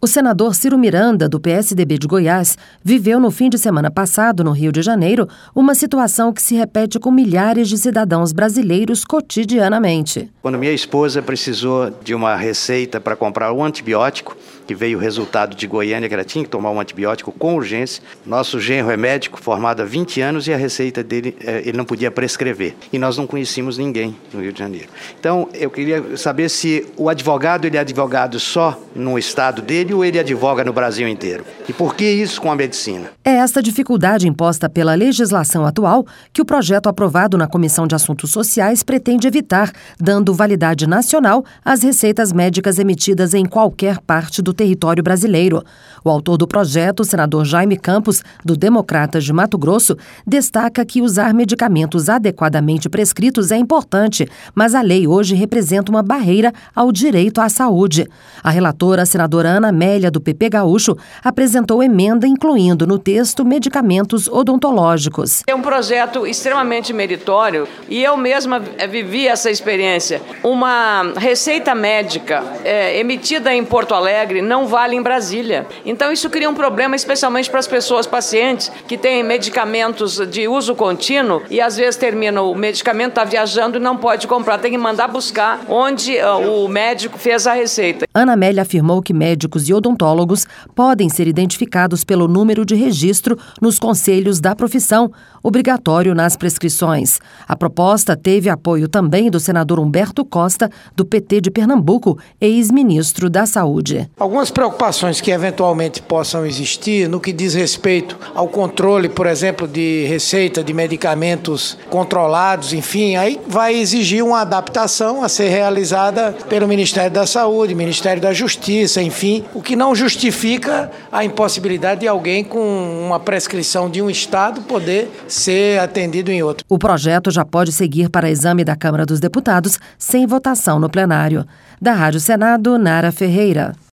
O senador Ciro Miranda, do PSDB de Goiás, viveu no fim de semana passado, no Rio de Janeiro, uma situação que se repete com milhares de cidadãos brasileiros cotidianamente. Quando minha esposa precisou de uma receita para comprar um antibiótico, que veio o resultado de Goiânia, que ela tinha que tomar um antibiótico com urgência, nosso genro é médico, formado há 20 anos, e a receita dele ele não podia prescrever. E nós não conhecíamos ninguém no Rio de Janeiro. Então, eu queria saber se o advogado, ele é advogado só no estado dele ou ele advoga no Brasil inteiro. E por que isso com a medicina? É esta dificuldade imposta pela legislação atual que o projeto aprovado na Comissão de Assuntos Sociais pretende evitar, dando validade nacional às receitas médicas emitidas em qualquer parte do território brasileiro. O autor do projeto, o senador Jaime Campos, do Democratas de Mato Grosso, destaca que usar medicamentos adequadamente prescritos é importante, mas a lei hoje representa uma barreira ao direito à saúde. A relatora, a senadora Ana Amélia, do PP Gaúcho, apresentou emenda incluindo no texto medicamentos odontológicos. É um projeto extremamente meritório e eu mesma vivi essa experiência. Uma receita médica emitida em Porto Alegre não vale em Brasília. Então isso cria um problema especialmente para as pessoas pacientes que têm medicamentos de uso contínuo e às vezes termina o medicamento, está viajando e não pode comprar, tem que mandar buscar onde o médico fez a receita. Ana Amélia afirmou que médicos e odontólogos podem ser identificados pelo número de registro nos conselhos da profissão, obrigatório nas prescrições. A proposta teve apoio também do senador Humberto Costa, do PT de Pernambuco, ex-ministro da Saúde. Algumas preocupações que eventualmente possam existir no que diz respeito ao controle, por exemplo, de receita de medicamentos controlados, enfim, aí vai exigir uma adaptação a ser realizada pelo Ministério da Saúde, Ministério da Justiça, enfim, o que não justifica a impossibilidade de alguém com uma prescrição de um estado poder ser atendido em outro. O projeto já pode seguir para exame da Câmara dos Deputados sem votação no plenário. Da Rádio Senado, Nara Ferreira.